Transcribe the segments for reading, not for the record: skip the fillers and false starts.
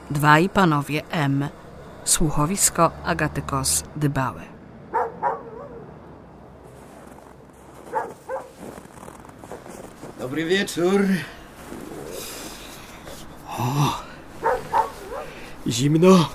Dwaj panowie M. Słuchowisko Agaty Kos-Dybałe. Dobry wieczór. O, zimno.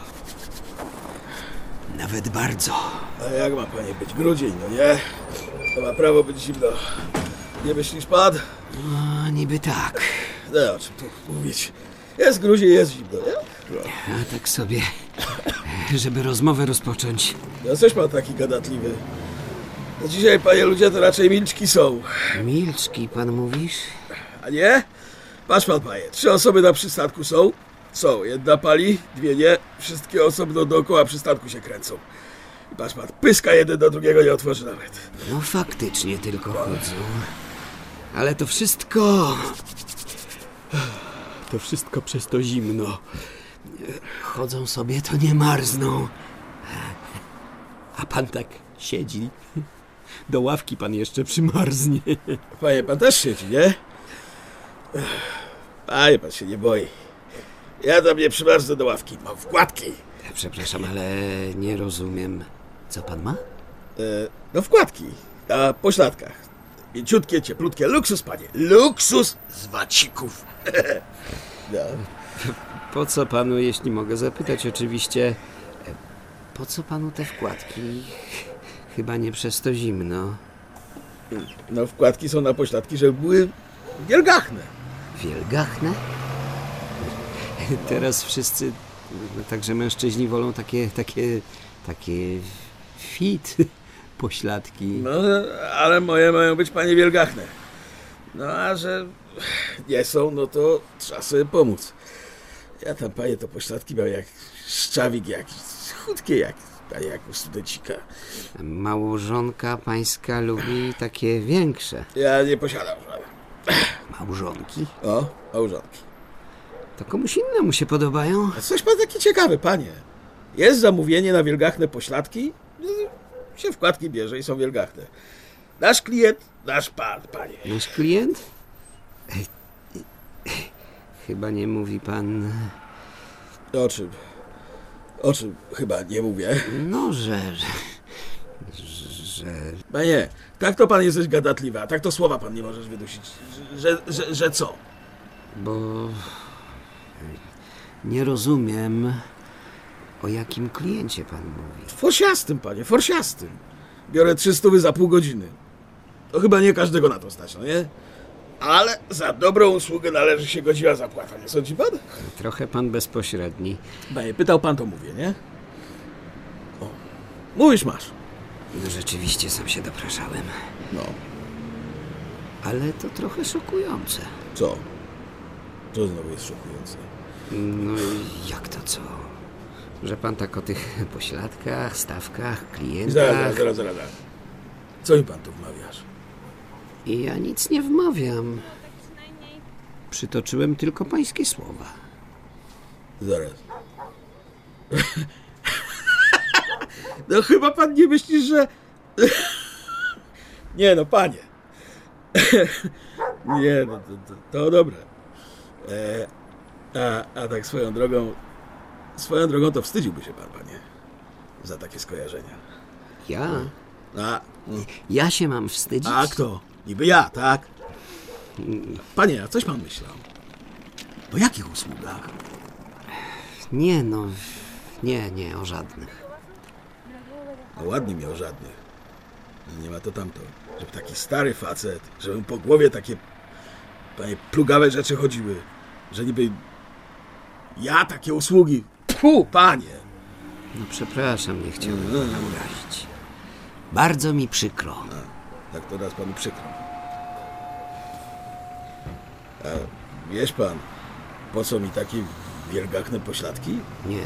Nawet bardzo. A jak ma, panie, być grudzień, no nie? To ma prawo być zimno. Nie myślisz pan? No, niby tak. No, o czym tu mówić? Jest grudzień, jest zimno, nie? No. A tak sobie, żeby rozmowę rozpocząć. No coś pan taki gadatliwy. No dzisiaj, panie, ludzie to raczej milczki są. Milczki, pan mówisz? A nie? Patrz pan, panie, 3 osoby na przystanku są. Są, jedna pali, 2 nie. Wszystkie osobno dookoła przystanku się kręcą. I patrz pan, pyska jeden do drugiego nie otworzy nawet. No faktycznie tylko chodzą. Ale to wszystko... To wszystko przez to zimno. Chodzą sobie, to nie marzną. A pan tak siedzi. Do ławki pan jeszcze przymarznie. Panie, pan też siedzi, nie? Panie, pan się nie boi. Ja tam nie przymarznę do ławki, mam wkładki. Przepraszam, ale nie rozumiem. Co pan ma? No wkładki, na pośladkach. Mięciutkie, cieplutkie, luksus, panie. Luksus z wacików. No. Po co panu, jeśli mogę zapytać oczywiście, po co panu te wkładki? Chyba nie przez to zimno. No wkładki są na pośladki, żeby były wielgachne. Wielgachne? Teraz wszyscy, także mężczyźni wolą takie fit pośladki. No, ale moje mają być, panie, wielgachne. No a że nie są, no to trzeba sobie pomóc. Ja tam, panie, to pośladki miał jak szczawik jakiś, chudkie jak, panie, jak u studencika. Małżonka pańska lubi takie większe. Ja nie posiadam żadnych. Małżonki? O, małżonki. To komuś innemu się podobają? A coś pan taki ciekawy, panie. Jest zamówienie na wielgachne pośladki, się wkładki bierze i są wielgachne. Nasz klient, nasz pan, panie. Nasz klient? Chyba nie mówi pan... O czym chyba nie mówię? No, że... Panie, tak to pan jesteś gadatliwy, a tak to słowa pan nie możesz wydusić. Że co? Bo... Nie rozumiem, o jakim kliencie pan mówi. Forsiastym, panie, forsiastym. Biorę 300 za pół godziny. To chyba nie każdego na to stać, no nie? Ale za dobrą usługę należy się godziwa zapłata, nie sądzi pan? Trochę pan bezpośredni. Panie, pytał pan, to mówię, nie? O, mówisz, masz. No rzeczywiście sam się dopraszałem. No, Ale to trochę szokujące. co? Co znowu jest szokujące? No i jak to co? Że pan tak o tych pośladkach, stawkach, klientach... Zaraz. Co mi pan tu wmawiasz? I ja nic nie wmawiam. Przytoczyłem tylko pańskie słowa. Zaraz. No chyba pan nie myślisz, że... Nie no, panie. Nie no, to dobre. A tak swoją drogą to wstydziłby się pan, panie, za takie skojarzenia. Ja? A Ja się mam wstydzić? kto? Niby ja, tak? Panie, a coś pan myślał? O jakich usługach? Nie no, nie, o żadnych. No ładnie miał żadnych. Nie ma to tamto. Żeby taki stary facet, żeby po głowie takie, panie, plugawe rzeczy chodziły. Że niby ja takie usługi. Tfu, panie. No przepraszam, nie chciałem pana urazić. Bardzo mi przykro. Tak to raz panu przykro. A wiesz pan, po co mi takie wielgachne pośladki? Nie.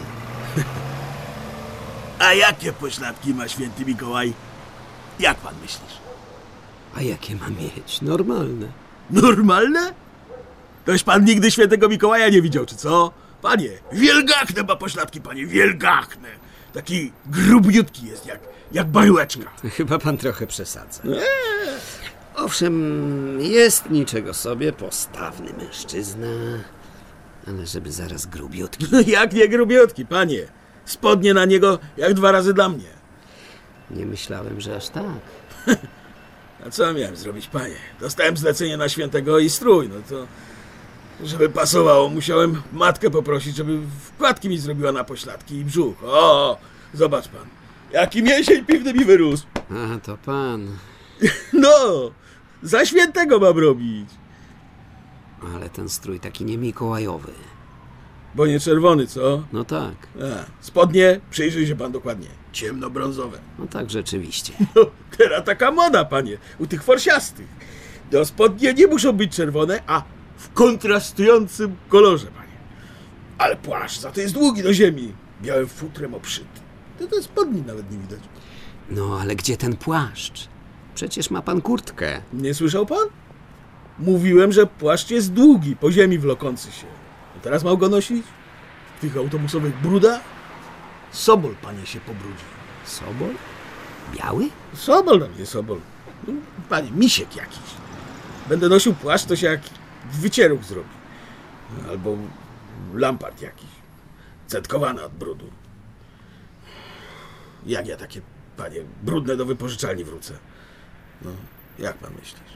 A jakie pośladki ma święty Mikołaj? Jak pan myślisz? A jakie mam mieć? Normalne. Normalne? Toś pan nigdy świętego Mikołaja nie widział, czy co? Panie, wielgachne ma pośladki, panie, wielgachne. Taki grubiutki jest, jak bajułeczka. Chyba pan trochę przesadza. Owszem, jest niczego sobie, postawny mężczyzna. Ale żeby zaraz grubiutki. No jak nie grubiutki, panie. Spodnie na niego jak 2 razy dla mnie. Nie myślałem, że aż tak. A co miałem zrobić, panie? Dostałem zlecenie na świętego i strój, no to... Żeby pasowało, musiałem matkę poprosić, żeby wkładki mi zrobiła na pośladki i brzuch. O, zobacz pan, jaki mięsień piwny mi wyrósł. A, to pan. No, za świętego mam robić. Ale ten strój taki nie mikołajowy. Bo nie czerwony, co? No tak. Spodnie, przyjrzyj się pan dokładnie, ciemnobrązowe. No tak, rzeczywiście. No, teraz taka moda, panie, u tych forsiastych. No, spodnie nie muszą być czerwone, a w kontrastującym kolorze, panie. Ale płaszcz za to jest długi do ziemi, białym futrem obszyty. To spodni nawet nie widać. No, ale gdzie ten płaszcz? Przecież ma pan kurtkę. Nie słyszał pan? Mówiłem, że płaszcz jest długi, po ziemi wlokący się. A teraz mam go nosić? W tych autobusowych brudach? Sobol, panie, się pobrudzi. Sobol? Biały? Sobol na mnie, sobol. No, panie, misiek jakiś. Będę nosił płaszcz, to się jak wycieruch zrobi. Albo lampart jakiś. Cetkowany od brudu. Jak ja takie, panie, brudne do wypożyczalni wrócę? No, jak pan myślisz?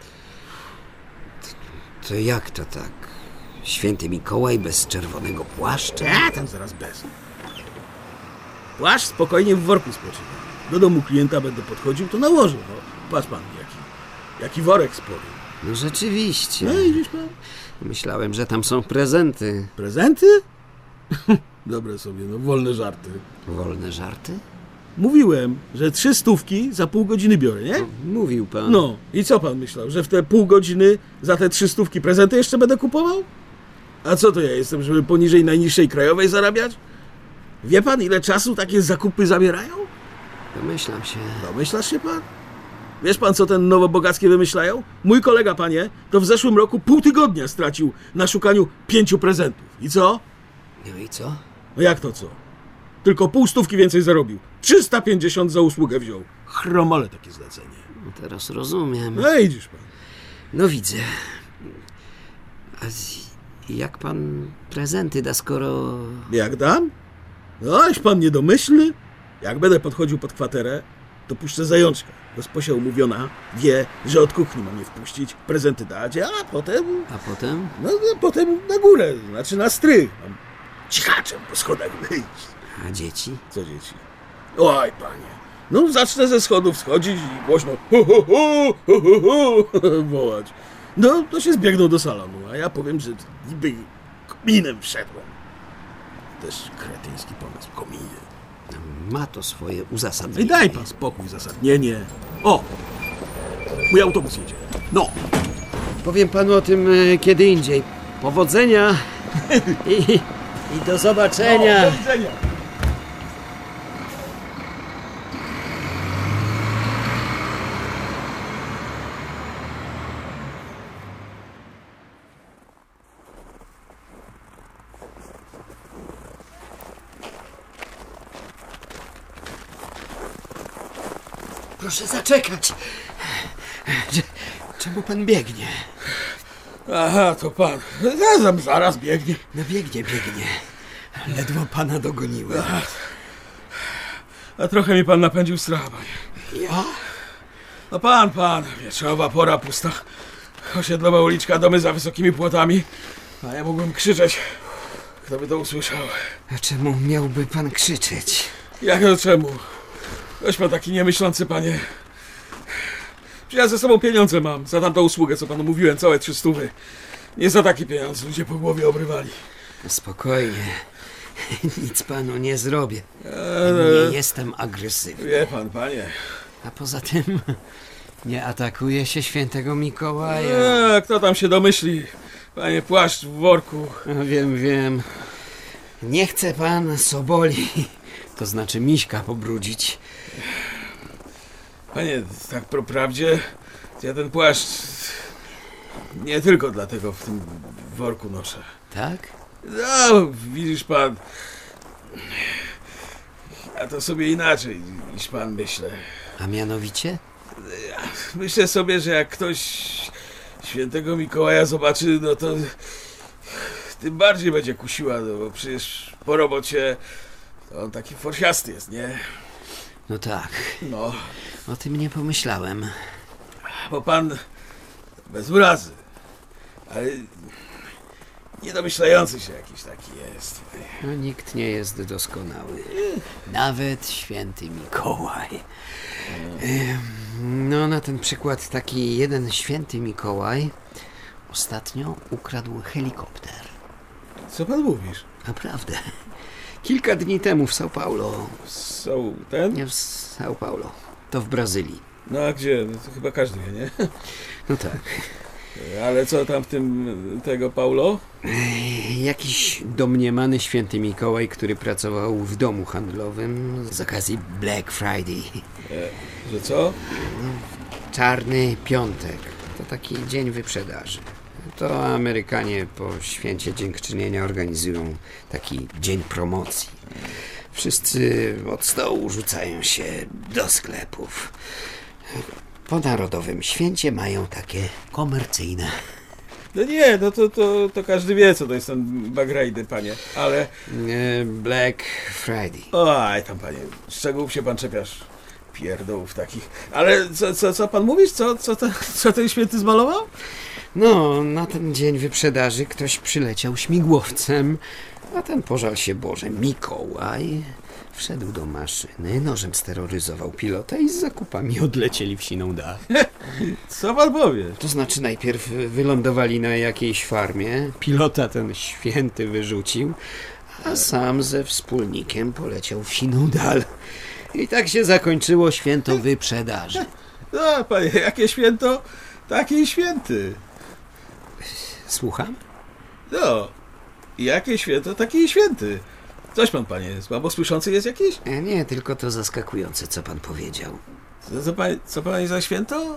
To jak to tak? Święty Mikołaj bez czerwonego płaszcza? Tam zaraz bez. Płaszcz spokojnie w worku spoczywa. Do domu klienta będę podchodził, to nałożę. No, patrz pan, jaki worek spory. No rzeczywiście. No i widzisz pan? Myślałem, że tam są prezenty. Prezenty? Dobre sobie, no wolne żarty. Wolne żarty? Mówiłem, że 300 za pół godziny biorę, nie? Mówił pan. No, i co pan myślał, że w te pół godziny za te 300 prezenty jeszcze będę kupował? A co to ja jestem, żeby poniżej najniższej krajowej zarabiać? Wie pan, ile czasu takie zakupy zabierają? Domyślam się. Domyślasz się pan? Wiesz pan, co ten nowobogackie wymyślają? Mój kolega, panie, to w zeszłym roku pół tygodnia stracił na szukaniu 5 prezentów. I co? No i co? No jak to co? Tylko pół stówki więcej zarobił. 350 za usługę wziął. Chromole takie zlecenie. No teraz rozumiem. No i widzisz pan. No widzę. A jak pan prezenty da, skoro... Jak dam? No, aś pan niedomyślny. Jak będę podchodził pod kwaterę, to puszczę zajączka. Gosposia umówiona wie, że od kuchni mam je wpuścić, prezenty dać, a potem... A potem? No, potem na górę, znaczy na strych. Mam cichaczem po schodach wyjść. A dzieci? Co dzieci? Oj, panie. No, zacznę ze schodów schodzić i głośno hu, hu, hu, hu, hu, hu, wołać. No, to się zbiegną do salonu, a ja powiem, że niby kominem wszedłem. Też kretyński pomysł, kominy. Ma to swoje uzasadnienie. I daj pan spokój, uzasadnienie. O! Mój autobus jedzie. No! Powiem panu o tym kiedy indziej. Powodzenia i do zobaczenia. Do widzenia. Proszę zaczekać. Czemu pan biegnie? Aha, to pan. Zaraz biegnie. No biegnie. Ledwo pana dogoniłem. A trochę mi pan napędził strach, panie. Ja? No pan, wieczorowa pora pusta. Osiedlowa uliczka, domy za wysokimi płotami. A ja mógłbym krzyczeć. Kto by to usłyszał? A czemu miałby pan krzyczeć? Jak to czemu? Weź pan taki niemyślący, panie. Ja ze sobą pieniądze mam za tamtą usługę, co panu mówiłem, całe 300. Nie za takie pieniądze ludzie po głowie obrywali. Spokojnie. Nic panu nie zrobię. Nie jestem agresywny. Wie pan, panie. A poza tym nie atakuje się świętego Mikołaja. Kto tam się domyśli? Panie, płaszcz w worku. Wiem. Nie chce pan soboli, to znaczy miśka pobrudzić. Panie, tak po prawdzie, ja ten płaszcz nie tylko dlatego w tym worku noszę. Tak? No, widzisz pan, ja to sobie inaczej niż pan myślę. A mianowicie? Myślę sobie, że jak ktoś świętego Mikołaja zobaczy, no tym bardziej będzie kusiła, no bo przecież po robocie to on taki forsiasty jest, nie? No tak, No, o tym nie pomyślałem. bo pan bez urazy, ale niedomyślający się jakiś taki jest. No, nikt nie jest doskonały. Nawet święty Mikołaj. No, na ten przykład taki jeden święty Mikołaj ostatnio ukradł helikopter. Co pan mówisz? Naprawdę. Kilka dni temu w São Paulo. Są ten? Nie w São Paulo. To w Brazylii. No a gdzie? No to chyba każdy wie, nie? No tak. Ale co tam w tym tego Paulo? Jakiś domniemany święty Mikołaj, który pracował w domu handlowym z okazji Black Friday. Że co? Czarny Piątek. To taki dzień wyprzedaży. To Amerykanie po święcie dziękczynienia organizują taki dzień promocji. Wszyscy od stołu rzucają się do sklepów. Po narodowym święcie mają takie komercyjne. No nie, no to każdy wie, co to jest ten Bagrajdy, panie. Ale... Black Friday. Oj, tam, panie, szczegółów się pan czepiasz. Pierdołów takich. Ale co pan mówisz? Co ten święty zmalował? No, na ten dzień wyprzedaży ktoś przyleciał śmigłowcem, a ten, pożal się Boże, Mikołaj wszedł do maszyny, nożem steroryzował pilota i z zakupami odlecieli w siną dal. Co pan powie? To znaczy najpierw wylądowali na jakiejś farmie, pilota ten święty wyrzucił, a sam ze wspólnikiem poleciał w siną dal. I tak się zakończyło święto wyprzedaży. No, panie, jakie święto, taki święty. Słucham? No, jakie święto, taki święty. Coś pan, panie, słabosłyszący jest jakiś? Nie, tylko to zaskakujące, co pan powiedział. Co pan za święto?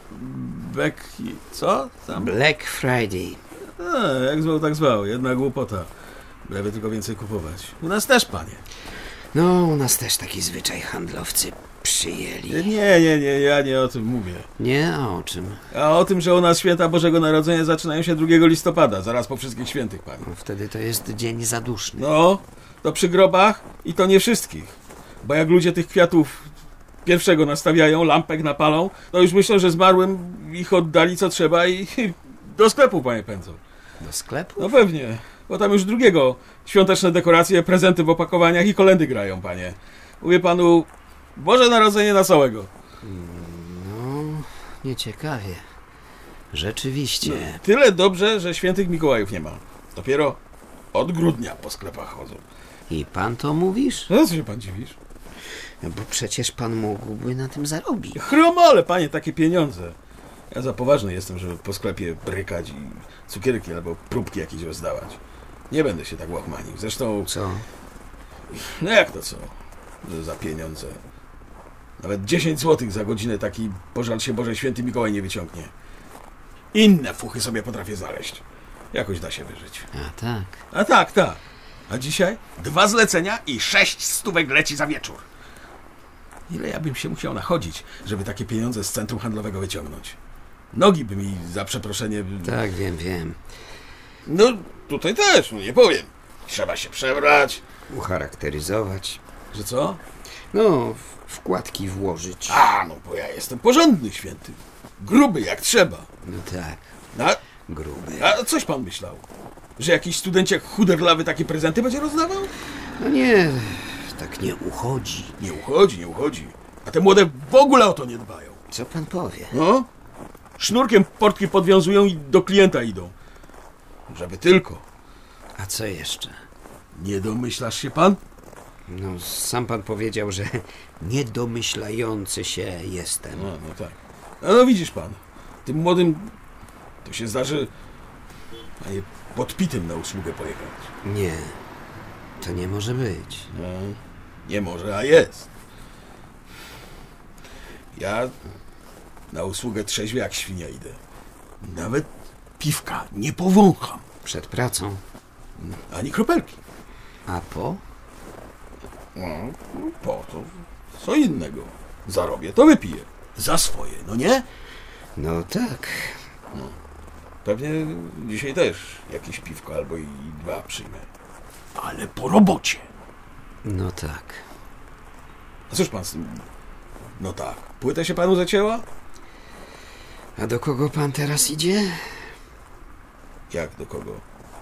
Co? Tam? Black Friday. A, jak zwał, tak zwał. Jedna głupota. Byleby tylko więcej kupować. U nas też, panie. No, u nas też taki zwyczaj handlowcy przyjęli. Nie, ja nie o tym mówię. Nie, a o czym? A o tym, że u nas święta Bożego Narodzenia zaczynają się 2 listopada, zaraz po wszystkich świętych, panie. No, wtedy to jest dzień zaduszny. No, to przy grobach i to nie wszystkich. Bo jak ludzie tych kwiatów pierwszego nastawiają, lampek napalą, to już myślą, że zmarłym ich oddali co trzeba i do sklepu, panie, pędzą. Do sklepu? No pewnie, bo tam już drugiego świąteczne dekoracje, prezenty w opakowaniach i kolędy grają, panie. Mówię panu, Boże Narodzenie na całego. No, nieciekawie. Rzeczywiście. Tyle dobrze, że świętych Mikołajów nie ma. Dopiero od grudnia po sklepach chodzą. I pan to mówisz? No co się pan dziwisz? No, bo przecież pan mógłby na tym zarobić. Chromole, panie, takie pieniądze. Ja za poważny jestem, żeby po sklepie brykać i cukierki albo próbki jakieś rozdawać. Nie będę się tak łachmanił. Zresztą, Co? no jak to co? Za pieniądze. Nawet 10 złotych za godzinę taki, pożal się Boże, święty Mikołaj nie wyciągnie. Inne fuchy sobie potrafię znaleźć. Jakoś da się wyżyć. A tak. A tak. A dzisiaj 2 zlecenia i 6 stówek leci za wieczór. Ile ja bym się musiał nachodzić, żeby takie pieniądze z centrum handlowego wyciągnąć? Nogi by mi, za przeproszenie... Tak, wiem. No, tutaj też, no nie powiem. Trzeba się przebrać. Ucharakteryzować. Że co? No, wkładki włożyć. A, no bo ja jestem porządny święty. Gruby jak trzeba. No tak, A, gruby. a coś pan myślał? Że jakiś studenciak chuderlawy takie prezenty będzie rozdawał? No nie, tak nie uchodzi. Nie uchodzi. A te młode w ogóle o to nie dbają. Co pan powie? No, sznurkiem portki podwiązują i do klienta idą. Żeby tylko. A co jeszcze? Nie domyślasz się pan? No, sam pan powiedział, że niedomyślający się jestem. No tak. A no widzisz pan, tym młodym to się zdarzy, a nie podpitym na usługę pojechać. Nie, to nie może być. No, nie może, a jest. Ja na usługę trzeźwie jak świnia idę. Nawet piwka nie powącham. Przed pracą. Ani kropelki. A po? No, po to co innego. Zarobię, to wypiję. Za swoje, no nie? No tak. Pewnie dzisiaj też jakieś piwko albo i 2 przyjmę. Ale po robocie. No tak. A cóż pan z tym? No tak, płyta się panu zacięła? A do kogo pan teraz idzie? Jak do kogo?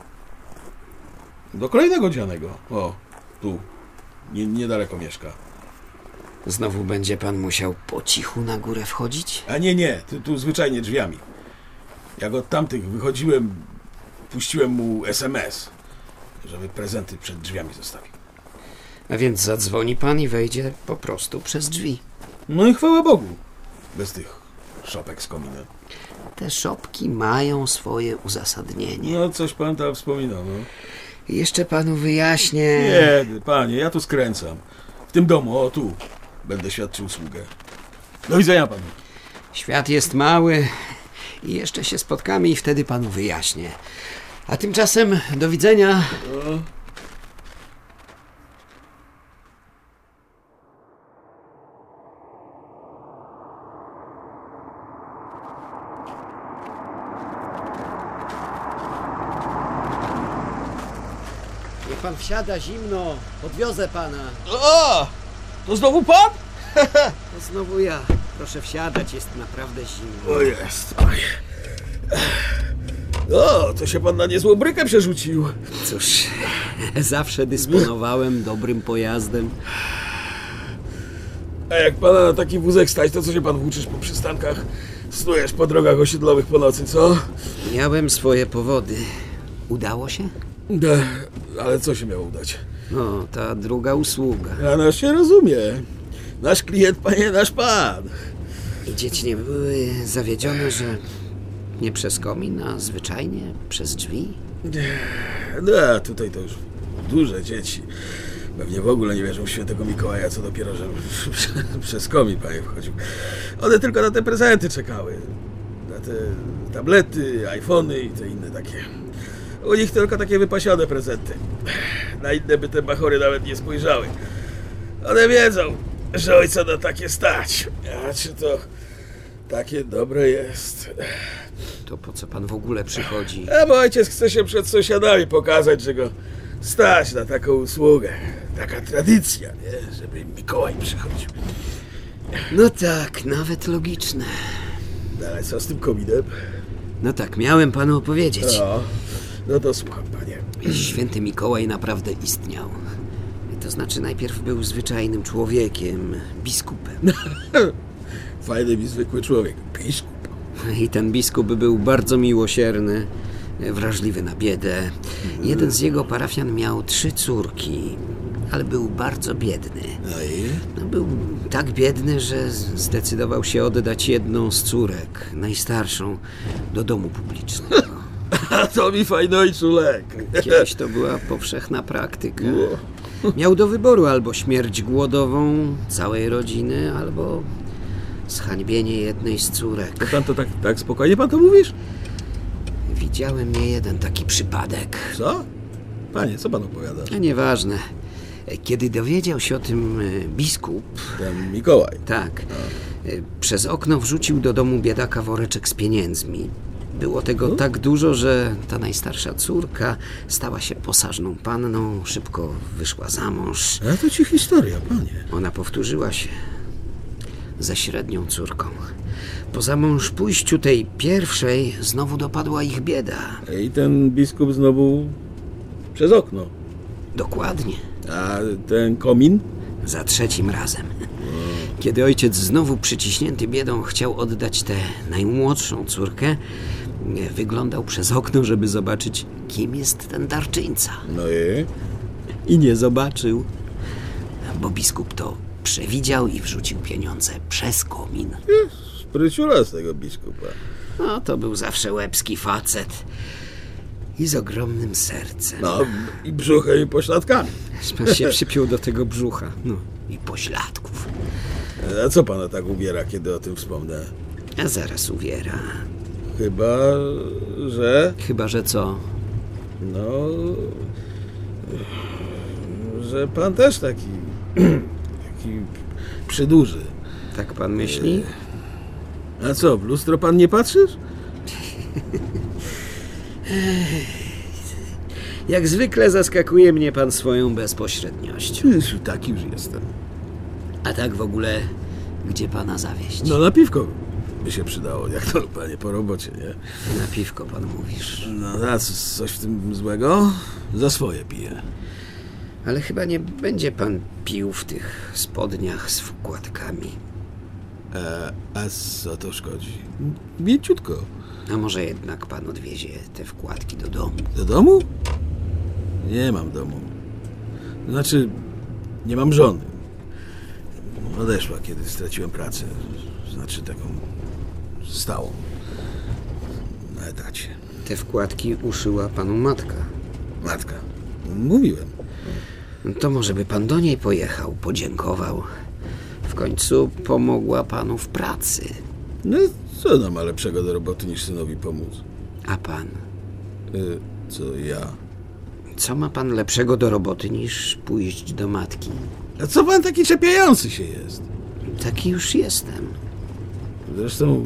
Do kolejnego dzianego. O, tu. Niedaleko mieszka. Znowu będzie pan musiał po cichu na górę wchodzić? A nie, tu zwyczajnie drzwiami. Jak od tamtych wychodziłem, puściłem mu SMS, żeby prezenty przed drzwiami zostawił. A więc zadzwoni pan i wejdzie po prostu przez drzwi. No i chwała Bogu. Bez tych szopek z kominem. Te szopki mają swoje uzasadnienie. No, coś pan tam wspominał, no. I jeszcze panu wyjaśnię... Nie, panie, ja tu skręcam. W tym domu, o tu, będę świadczył usługę. Do widzenia panu. Świat jest mały i jeszcze się spotkamy i wtedy panu wyjaśnię. A tymczasem do widzenia. No. Niech pan wsiada, zimno. Podwiozę pana. O! To znowu pan? To znowu ja. Proszę wsiadać, jest naprawdę zimno. O jest, panie. O, to się pan na niezłą brykę przerzucił. Cóż, zawsze dysponowałem dobrym pojazdem. A jak pana na taki wózek stać, to co się pan włóczysz po przystankach? Snujesz po drogach osiedlowych po nocy, co? Miałem swoje powody. Udało się? Ale co się miało udać? No, ta druga usługa. A nasz się rozumie. Nasz klient, panie, nasz pan. I dzieci nie były zawiedzione, że nie przez komin, a zwyczajnie przez drzwi? No, tutaj to już duże dzieci. Pewnie w ogóle nie wierzą w świętego Mikołaja, co dopiero, że przez komin panie wchodził. One tylko na te prezenty czekały. Na te tablety, iPhony i te inne takie. U nich tylko takie wypasione prezenty. Na inne by te bachory nawet nie spojrzały. One wiedzą, że ojca na takie stać. A czy to takie dobre jest? To po co pan w ogóle przychodzi? A bo ojciec chce się przed sąsiadami pokazać, że go stać na taką usługę. Taka tradycja, nie? Żeby Mikołaj przychodził. No tak, nawet logiczne. No, ale co z tym kominem? No tak, miałem panu opowiedzieć. No to słucham, panie. Święty Mikołaj naprawdę istniał. To znaczy najpierw był zwyczajnym człowiekiem, biskupem. Fajny mi zwykły człowiek, biskup. I ten biskup był bardzo miłosierny, wrażliwy na biedę. Jeden z jego parafian miał 3 córki, ale był bardzo biedny. No i? No, był tak biedny, że zdecydował się oddać jedną z córek, najstarszą, do domu publicznego. A to mi fajny ojcu lek. Kiedyś to była powszechna praktyka. Miał do wyboru albo śmierć głodową całej rodziny, albo zhańbienie jednej z córek. Pan to tak spokojnie pan to mówisz? Widziałem nie jeden taki przypadek. Co? Panie, co pan opowiada? A nieważne. Kiedy dowiedział się o tym biskup, Ten Mikołaj. tak, przez okno wrzucił do domu biedaka woreczek z pieniędzmi. Było tego tak dużo, że ta najstarsza córka stała się posażną panną, szybko wyszła za mąż. A to ci historia, panie. Ona powtórzyła się ze średnią córką. Po zamążpójściu tej pierwszej znowu dopadła ich bieda. I ten biskup znowu przez okno. Dokładnie. A ten komin? Za 3. razem. Kiedy ojciec znowu przyciśnięty biedą chciał oddać tę najmłodszą córkę, wyglądał przez okno, żeby zobaczyć, kim jest ten darczyńca. No i? I nie zobaczył, bo biskup to przewidział i wrzucił pieniądze przez komin. Spryciula z tego biskupa. No, to był zawsze łebski facet. I z ogromnym sercem. No i brzuchem i pośladkami. Pan się przypiął do tego brzucha. No, i pośladków. A co pana tak ubiera, kiedy o tym wspomnę? A zaraz uwiera. Chyba, że co? No... Że pan też taki przyduży. Tak pan myśli? A co, w lustro pan nie patrzysz? Jak zwykle zaskakuje mnie pan swoją bezpośredniością. Jezu, taki już jestem. A tak w ogóle, gdzie pana zawieźć? No na piwko by się przydało, jak to, panie, po robocie, nie? Na piwko pan mówisz. No a coś w tym złego? Za swoje piję. Ale chyba nie będzie pan pił w tych spodniach z wkładkami. A co to szkodzi? Mięciutko. A może jednak pan odwiezie te wkładki do domu? Do domu? Nie mam domu. Znaczy, nie mam żony. Odeszła, kiedy straciłem pracę. Znaczy taką stałą. Na etacie. Te wkładki uszyła panu matka. Matka. Mówiłem. To może by pan do niej pojechał, podziękował. W końcu pomogła panu w pracy. No, co ona ma lepszego do roboty niż synowi pomóc? A pan? Co ja? Co ma pan lepszego do roboty niż pójść do matki? A co pan taki czepiający się jest? Taki już jestem. Zresztą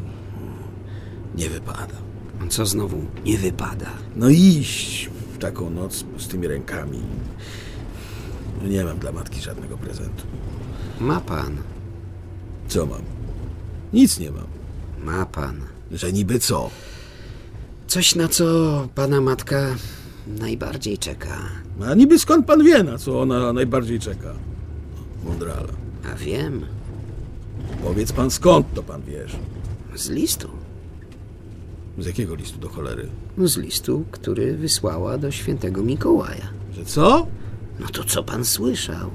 nie wypada. Co znowu nie wypada? No iść w taką noc z tymi rękami. Nie mam dla matki żadnego prezentu. Ma pan. Co mam? Nic nie mam. Ma pan. Że niby co? Coś, na co pana matka najbardziej czeka. A niby skąd pan wie, na co ona najbardziej czeka? Mądrala. A wiem. Powiedz pan, skąd to pan wiesz? Z listu. Z jakiego listu do cholery? Z listu, który wysłała do świętego Mikołaja. Że co? No to co pan słyszał?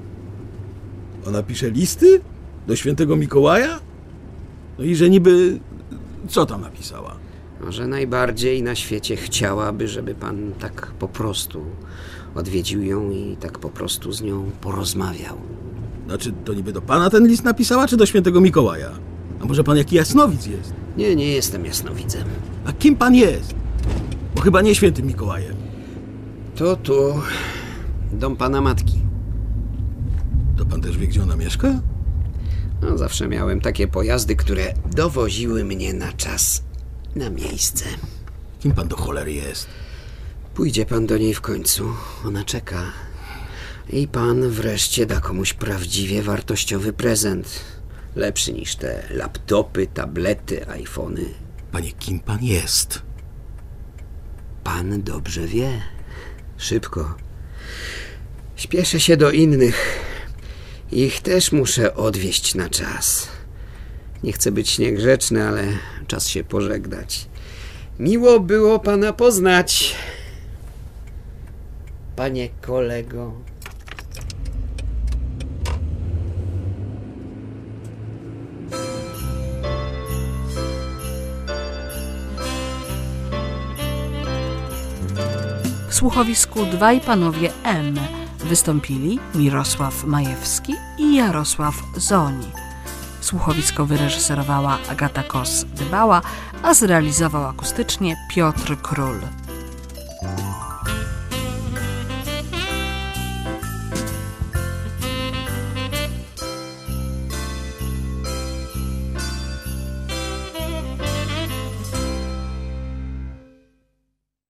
Ona pisze listy? Do świętego Mikołaja? No i że niby... Co tam napisała? Może najbardziej na świecie chciałaby, żeby pan tak po prostu odwiedził ją i tak po prostu z nią porozmawiał. Znaczy, to niby do pana ten list napisała, czy do świętego Mikołaja? A może pan jaki jasnowic jest? Nie jestem jasnowidzem. A kim pan jest? Bo chyba nie świętym Mikołajem. To tu dom pana matki. To pan też wie, gdzie ona mieszka? No, zawsze miałem takie pojazdy, które dowoziły mnie na czas, na miejsce. Kim pan do cholery jest? Pójdzie pan do niej w końcu. Ona czeka. I pan wreszcie da komuś prawdziwie wartościowy prezent. Lepszy niż te laptopy, tablety, iPhony. Panie, kim pan jest? Pan dobrze wie. Szybko. Śpieszę się do innych. Ich też muszę odwieźć na czas. Nie chcę być niegrzeczny, ale czas się pożegnać. Miło było pana poznać, panie kolego. W słuchowisku Dwaj panowie M wystąpili Mirosław Majewski i Jarosław Zoni. Słuchowisko wyreżyserowała Agata Kos-Dybała, a zrealizował akustycznie Piotr Król.